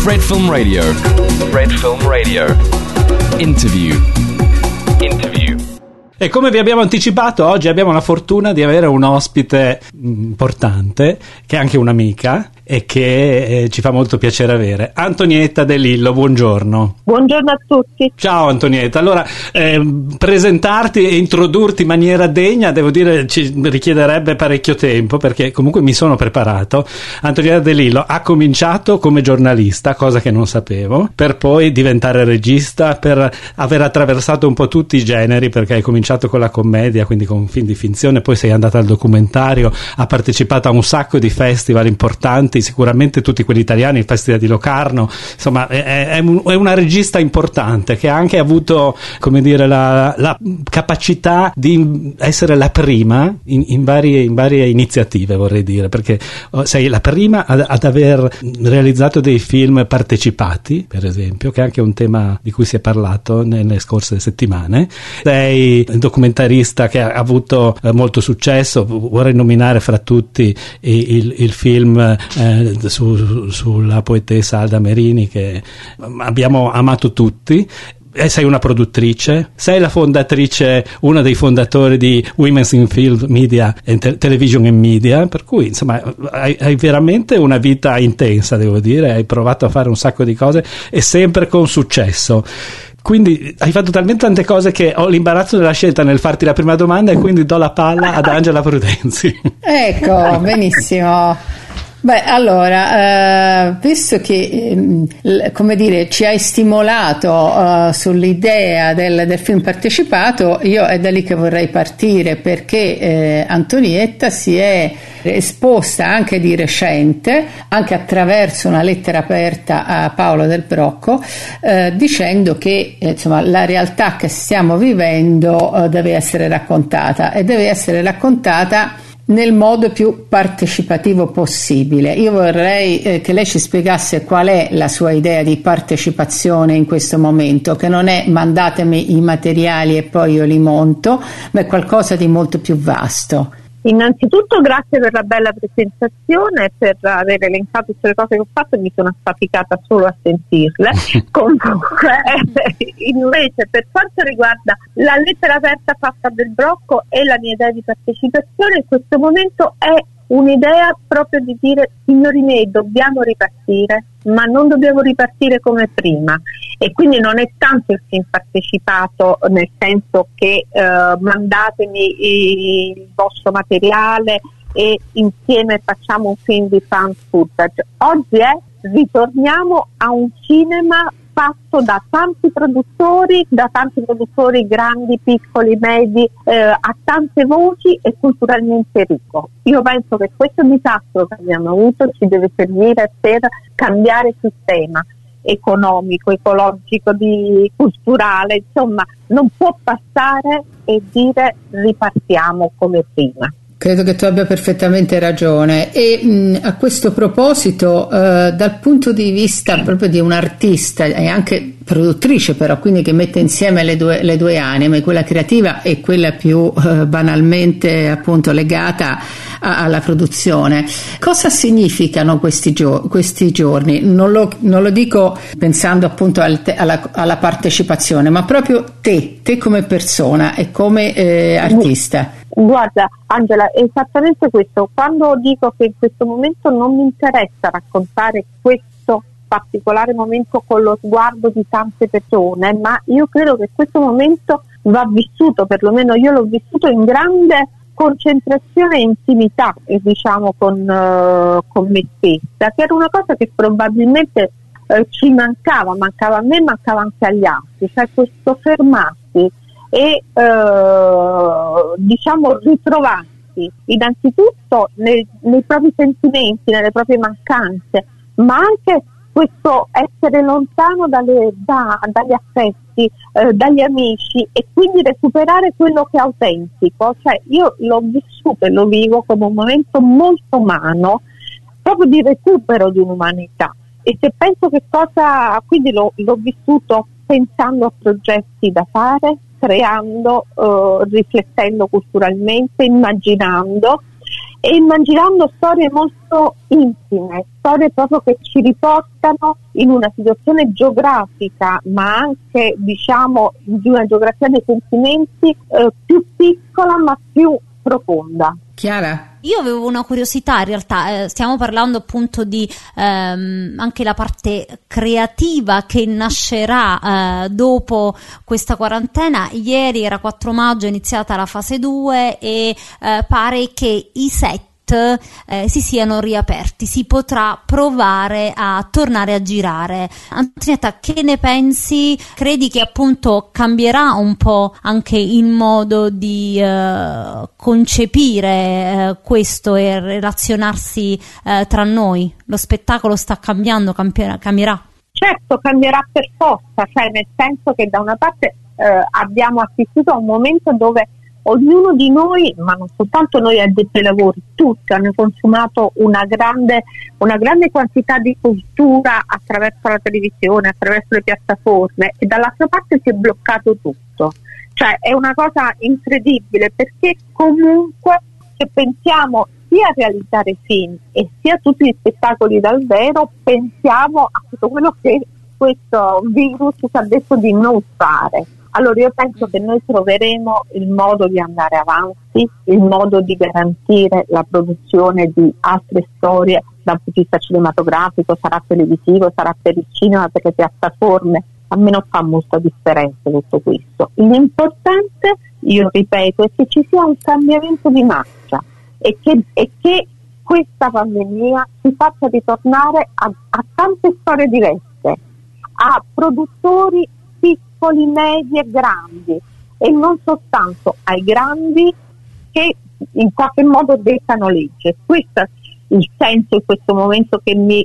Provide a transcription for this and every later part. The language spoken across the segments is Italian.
Red Film Radio. Red Film Radio. Interview. E come vi abbiamo anticipato, oggi abbiamo la fortuna di avere un ospite importante, che è anche un'amica e che ci fa molto piacere avere. Antonietta De Lillo, buongiorno. Buongiorno a tutti. Ciao Antonietta, allora presentarti e introdurti in maniera degna, devo dire, ci richiederebbe parecchio tempo, perché comunque mi sono preparato. Antonietta De Lillo ha cominciato come giornalista, cosa che non sapevo, per poi diventare regista, per aver attraversato un po' tutti i generi, perché hai cominciato con la commedia, quindi con film di finzione, poi sei andata al documentario, ha partecipato a un sacco di festival importanti, sicuramente tutti quelli italiani, il Festival di Locarno, insomma è una regista importante che ha anche avuto, come dire, la capacità di essere la prima in varie iniziative, vorrei dire, perché sei la prima ad aver realizzato dei film partecipati, per esempio, che è anche un tema di cui si è parlato nelle scorse settimane. Sei documentarista che ha avuto molto successo, vorrei nominare fra tutti il film sulla poetessa Alda Merini, che abbiamo amato tutti. Sei una produttrice, sei la fondatrice, una dei fondatori di Women's in Film Media Television and Media, per cui insomma hai veramente una vita intensa, devo dire, hai provato a fare un sacco di cose e sempre con successo. Quindi hai fatto talmente tante cose che ho l'imbarazzo della scelta nel farti la prima domanda, e quindi do la palla ad Angela Prudenzi. Ecco, benissimo. Beh, allora, visto che, come dire, ci hai stimolato sull'idea del film partecipato, io è da lì che vorrei partire, perché Antonietta si è esposta anche di recente, anche attraverso una lettera aperta a Paolo Del Brocco, dicendo che insomma la realtà che stiamo vivendo deve essere raccontata, e deve essere raccontata nel modo più partecipativo possibile. Io vorrei che lei ci spiegasse qual è la sua idea di partecipazione in questo momento, che non è mandatemi i materiali e poi io li monto, ma è qualcosa di molto più vasto. Innanzitutto grazie per la bella presentazione, per aver elencato tutte le cose che ho fatto, e mi sono affaticata solo a sentirle. Comunque invece, per quanto riguarda la lettera aperta fatta a Del Brocco e la mia idea di partecipazione, in questo momento è un'idea proprio di dire: signori miei, dobbiamo ripartire, ma non dobbiamo ripartire come prima. E quindi non è tanto il film partecipato, nel senso che mandatemi il vostro materiale e insieme facciamo un film di fan footage. Oggi ritorniamo a un cinema fatto da tanti produttori grandi, piccoli, medi, a tante voci e culturalmente ricco. Io penso che questo disastro che abbiamo avuto ci deve servire per cambiare sistema economico, ecologico, culturale, insomma non può passare e dire ripartiamo come prima. Credo che tu abbia perfettamente ragione, e a questo proposito dal punto di vista proprio di un artista e anche produttrice, però, quindi che mette insieme le due anime, quella creativa e quella più banalmente appunto legata alla produzione, cosa significano questi giorni? Non lo dico pensando appunto alla partecipazione, ma proprio te come persona e come artista. Guarda Angela, è esattamente questo. Quando dico che in questo momento non mi interessa raccontare questo particolare momento con lo sguardo di tante persone, ma io credo che questo momento va vissuto, perlomeno io l'ho vissuto in grande concentrazione e intimità, diciamo con me stessa, che era una cosa che probabilmente ci mancava a me, mancava anche agli altri, cioè questo fermarsi e diciamo ritrovarsi innanzitutto nei propri sentimenti, nelle proprie mancanze, ma anche questo essere lontano dagli affetti, dagli amici, e quindi recuperare quello che è autentico. Cioè io l'ho vissuto e lo vivo come un momento molto umano, proprio di recupero di un'umanità. E se penso quindi l'ho vissuto pensando a progetti da fare, creando, riflettendo culturalmente, immaginando, e immaginando storie molto intime, storie proprio che ci riportano in una situazione geografica, ma anche diciamo di una geografia dei sentimenti più piccola ma più profonda. Chiara? Io avevo una curiosità, in realtà stiamo parlando appunto di anche la parte creativa che nascerà dopo questa quarantena. Ieri era 4 maggio, è iniziata la fase 2 e pare che i set si siano riaperti, si potrà provare a tornare a girare. Antonietta, che ne pensi? Credi che appunto cambierà un po' anche il modo di concepire questo e relazionarsi tra noi? Lo spettacolo sta cambiando, cambierà? Certo, cambierà per forza, cioè nel senso che da una parte abbiamo assistito a un momento dove ognuno di noi, ma non soltanto noi addetti ai lavori, tutti hanno consumato una grande quantità di cultura attraverso la televisione, attraverso le piattaforme, e dall'altra parte si è bloccato tutto. Cioè è una cosa incredibile, perché comunque se pensiamo sia a realizzare film e sia a tutti gli spettacoli dal vero, pensiamo a tutto quello che questo virus ci ha detto di non fare. Allora io penso che noi troveremo il modo di andare avanti, il modo di garantire la produzione di altre storie dal punto di vista cinematografico, sarà televisivo, sarà per il cinema, per le piattaforme. A me non fa molta differenza tutto questo. L'importante, io ripeto, è che ci sia un cambiamento di marcia e che questa pandemia ci faccia ritornare a tante storie diverse, a produttori piccoli, medi e grandi, e non soltanto ai grandi che in qualche modo dettano legge. Questo è il senso in questo momento che mi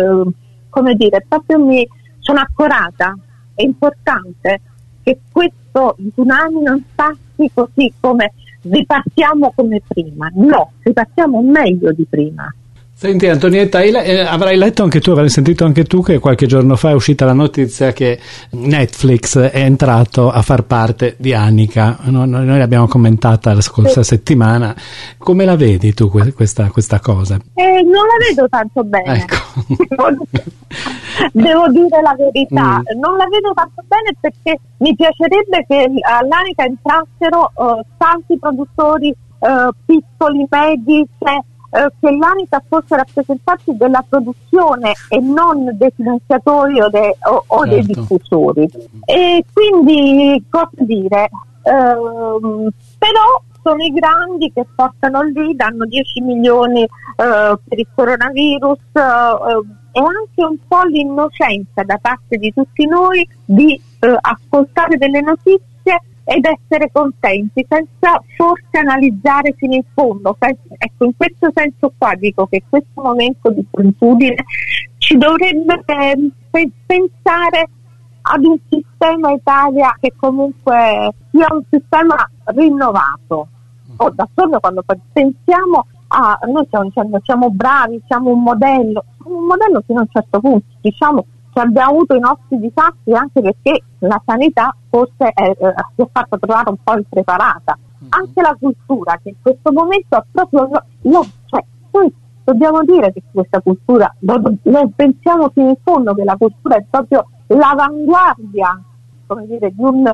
sono accorata. È importante che questo tsunami non passi così come ripartiamo come prima, no, ripartiamo meglio di prima. Senti Antonietta, avrai letto anche tu, avrai sentito anche tu che qualche giorno fa è uscita la notizia che Netflix è entrato a far parte di Annika. Noi l'abbiamo commentata la scorsa settimana. Come la vedi tu questa cosa? Non la vedo tanto bene. Ecco. Devo dire la verità, non la vedo tanto bene, perché mi piacerebbe che all'Annika entrassero tanti produttori piccoli, medi, che l'Annika fosse rappresentante della produzione e non dei finanziatori o certo, dei diffusori. E quindi, cosa dire, però sono i grandi che portano lì, danno 10 milioni per il coronavirus, e anche un po' l'innocenza da parte di tutti noi di ascoltare delle notizie ed essere contenti senza forse analizzare fino in fondo. Ecco, in questo senso qua dico che questo momento di solitudine ci dovrebbe pensare ad un sistema Italia che comunque sia un sistema rinnovato. D'altronde quando pensiamo noi stiamo dicendo siamo bravi, siamo un modello fino a un certo punto, diciamo che abbiamo avuto i nostri disastri anche perché la sanità forse si è fatta trovare un po' impreparata. Anche la cultura, che in questo momento è proprio noi dobbiamo dire che questa cultura, noi pensiamo fino in fondo che la cultura è proprio l'avanguardia, come dire,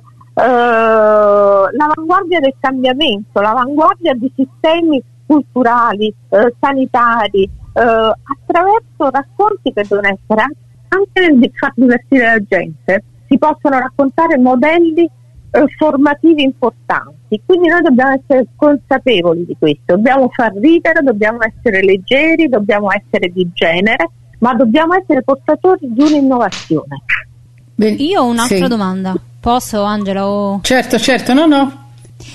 l'avanguardia del cambiamento, l'avanguardia di sistemi culturali, sanitari, attraverso racconti che devono essere anche nel far divertire la gente, si possono raccontare modelli formativi importanti. Quindi noi dobbiamo essere consapevoli di questo, dobbiamo far ridere, dobbiamo essere leggeri, dobbiamo essere di genere, ma dobbiamo essere portatori di un'innovazione. Io ho un'altra domanda, posso, Angela? Certo, no.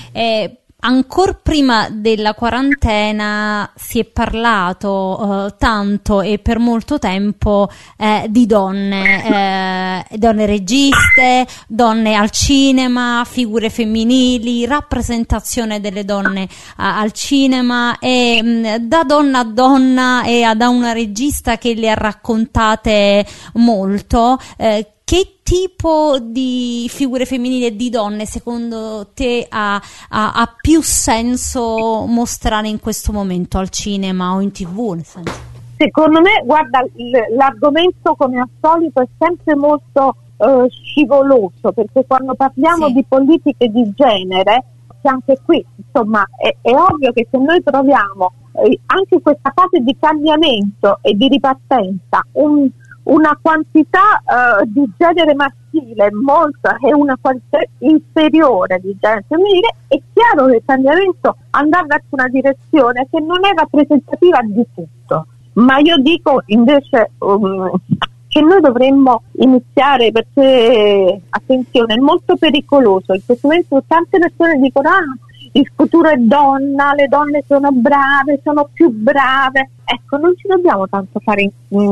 Ancora prima della quarantena si è parlato tanto e per molto tempo di donne registe, donne al cinema, figure femminili, rappresentazione delle donne al cinema, e da donna a donna e da una regista che le ha raccontate molto. che tipo di figure femminili e di donne secondo te ha più senso mostrare in questo momento al cinema o in TV? Nel senso? Secondo me, guarda, l'argomento come al solito è sempre molto scivoloso, perché quando parliamo di politiche di genere, che anche qui insomma è ovvio che se noi troviamo anche in questa fase di cambiamento e di ripartenza una quantità di genere maschile molto e una quantità inferiore di genere femminile, è chiaro che il cambiamento andrà verso una direzione che non è rappresentativa di tutto. Ma io dico invece che noi dovremmo iniziare, perché attenzione, è molto pericoloso. In questo momento tante persone dicono il futuro è donna, le donne sono brave, sono più brave. Ecco, non ci dobbiamo tanto fare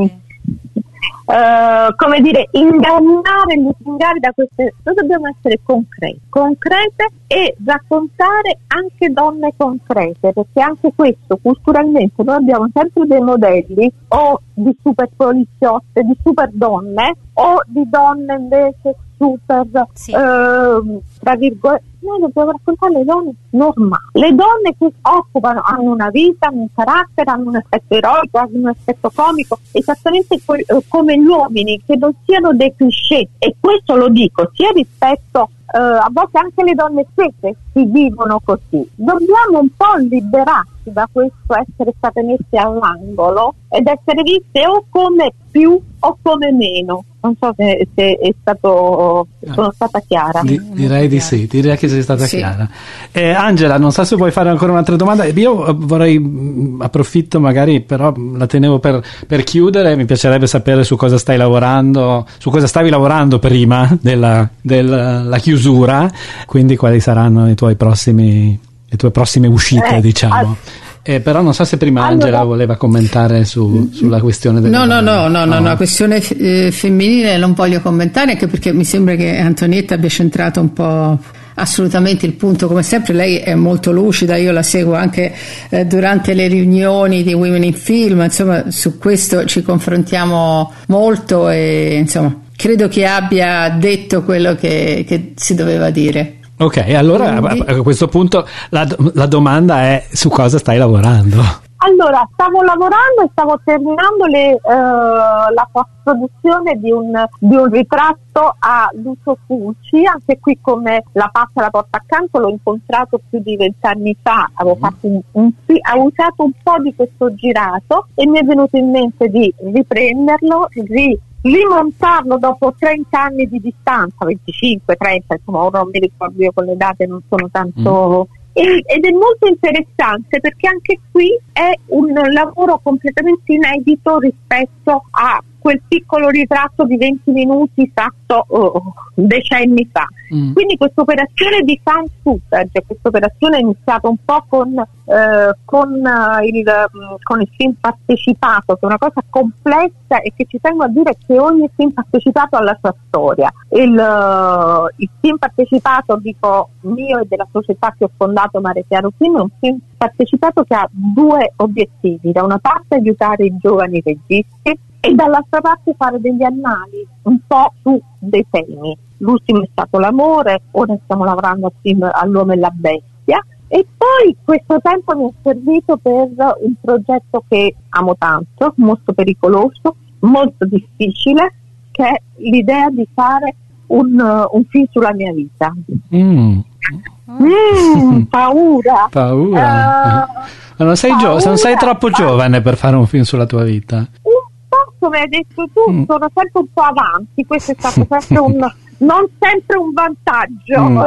come dire, ingannare, lusingare da queste. Noi dobbiamo essere concrete e raccontare anche donne concrete, perché anche questo culturalmente noi abbiamo sempre dei modelli o di super poliziotte, di super donne o di donne invece super tra virgolette. Noi dobbiamo raccontare le donne normali, le donne che occupano, hanno una vita, hanno un carattere, hanno un aspetto eroico, hanno un aspetto comico, esattamente come gli uomini, che non siano dei cliché. E questo lo dico sia rispetto a volte anche le donne stesse si vivono così. Dobbiamo un po' liberarci da questo essere state messe all'angolo ed essere viste o come più o come meno. Non so se è sono stata chiara. Direi di sì, direi che sei stata chiara. Angela, non so se vuoi fare ancora un'altra domanda. Io vorrei, approfitto magari, però la tenevo per chiudere, mi piacerebbe sapere su cosa stai lavorando, su cosa stavi lavorando prima della chiusura, quindi quali saranno le tue prossime uscite, diciamo. Però non so se prima Angela voleva commentare sulla questione delle No, la questione femminile non voglio commentare, anche perché mi sembra che Antonietta abbia centrato un po' assolutamente il punto. Come sempre lei è molto lucida, io la seguo anche durante le riunioni di Women in Film, insomma su questo ci confrontiamo molto e insomma credo che abbia detto quello che si doveva dire. Ok, allora a questo punto la domanda è: su cosa stai lavorando? Allora, stavo lavorando e stavo terminando la post-produzione di un ritratto a Lucio Fulci. Anche qui, come La pazza la porta accanto, l'ho incontrato più di 20 anni fa, avevo fatto ho usato un po' di questo girato e mi è venuto in mente di riprenderlo, rimontarlo dopo 30 anni di distanza, 25, 30, insomma, ora non mi ricordo, io con le date non sono tanto. Ed è molto interessante perché anche qui è un lavoro completamente inedito rispetto a quel piccolo ritratto di 20 minuti fatto decenni fa. Quindi questa operazione di fan footage, questa operazione è iniziata un po' con il film partecipato, che è una cosa complessa e che ci tengo a dire che ogni film partecipato ha la sua storia. Il film partecipato, dico mio e della società che ho fondato, Mare Chiaro Film, è un film partecipato che ha due obiettivi: da una parte aiutare i giovani registi e dall'altra parte fare degli annali un po' su dei temi. L'ultimo è stato l'amore, ora stiamo lavorando al film All'uomo e la bestia, e poi questo tempo mi è servito per un progetto che amo tanto, molto pericoloso, molto difficile, che è l'idea di fare un film sulla mia vita. Paura. Ma non sei troppo giovane per fare un film sulla tua vita? Come hai detto tu, sono sempre un po' avanti, questo è stato sempre non sempre un vantaggio,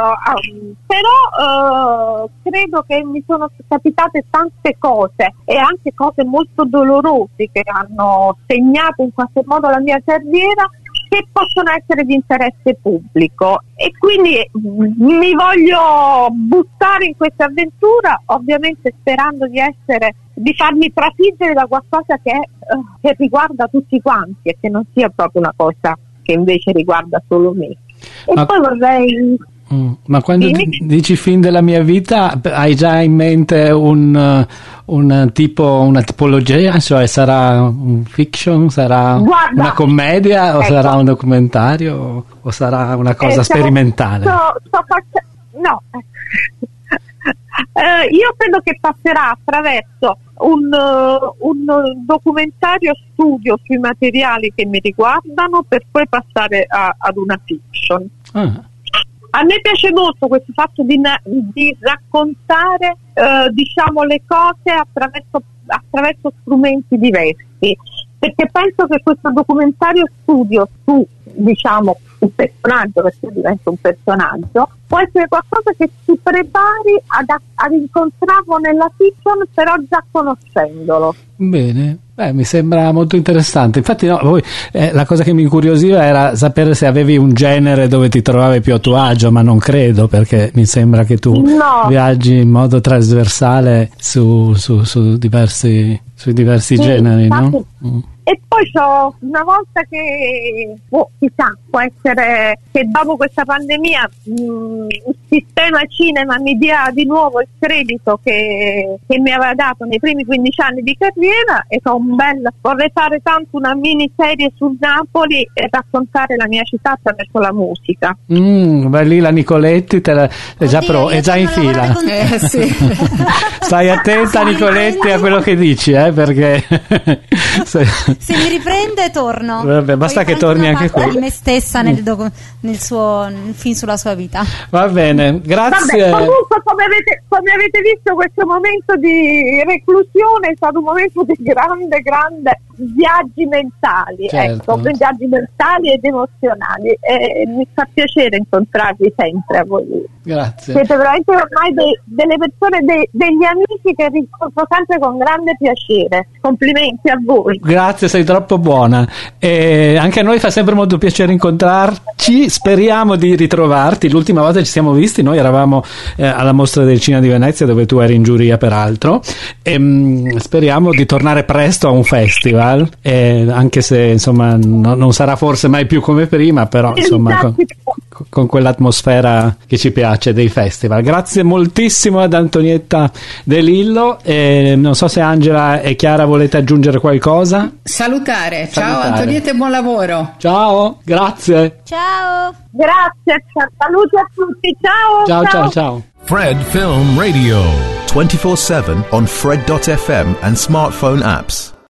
però credo che mi sono capitate tante cose e anche cose molto dolorose che hanno segnato in qualche modo la mia carriera, che possono essere di interesse pubblico, e quindi mi voglio buttare in questa avventura, ovviamente sperando di farmi trafiggere da qualcosa che riguarda tutti quanti e che non sia proprio una cosa che invece riguarda solo me. E poi vorrei Ma quando dici film della mia vita, hai già in mente una tipologia, cioè sarà un fiction, sarà una commedia o sarà un documentario o sarà una cosa sperimentale? No. Io credo che passerà attraverso un documentario studio sui materiali che mi riguardano per poi passare ad una fiction. A me piace molto questo fatto di raccontare diciamo le cose attraverso strumenti diversi, perché penso che questo documentario studio su diciamo il personaggio, perché diventa un personaggio, può essere qualcosa che ti prepari ad incontrarlo nella fiction, però già conoscendolo. Bene, mi sembra molto interessante. Infatti la cosa che mi incuriosiva era sapere se avevi un genere dove ti trovavi più a tuo agio, ma non credo, perché mi sembra che tu viaggi in modo trasversale sui diversi generi, infatti, no? E poi una volta che chissà, può essere che dopo questa pandemia il sistema cinema mi dia di nuovo il credito che mi aveva dato nei primi 15 anni di carriera, e vorrei fare tanto una miniserie su Napoli e raccontare la mia città attraverso la musica. Lì la Nicoletti è già in fila. Sì. Stai attenta, Nicoletti, a quello che dici, perché se mi riprende torno. Vabbè, basta che torni anche qui. Di me stessa nel film sulla sua vita. Va bene, grazie. Vabbè, comunque come avete visto, questo momento di reclusione è stato un momento di grande viaggi mentali, certo. Viaggi mentali ed emozionali, e mi fa piacere incontrarvi sempre a voi. Grazie. Siete veramente ormai delle persone, degli amici che rincontro sempre con grande piacere. Complimenti a voi. Grazie, sei troppo buona. E anche a noi fa sempre molto piacere incontrarci. Speriamo di ritrovarti. L'ultima volta ci siamo visti, noi eravamo alla Mostra del Cinema di Venezia, dove tu eri in giuria peraltro, e speriamo di tornare presto a un festival, anche se insomma non sarà forse mai più come prima, però insomma con quell'atmosfera che ci piace dei festival. Grazie moltissimo ad Antonietta De Lillo, e non so se Angela e Chiara volete aggiungere qualcosa. Salutare. Ciao Antonietta e buon lavoro. Ciao, grazie. Ciao. Grazie, saluti a tutti. Ciao. Fred Film Radio 24/7 on Fred.fm and smartphone apps.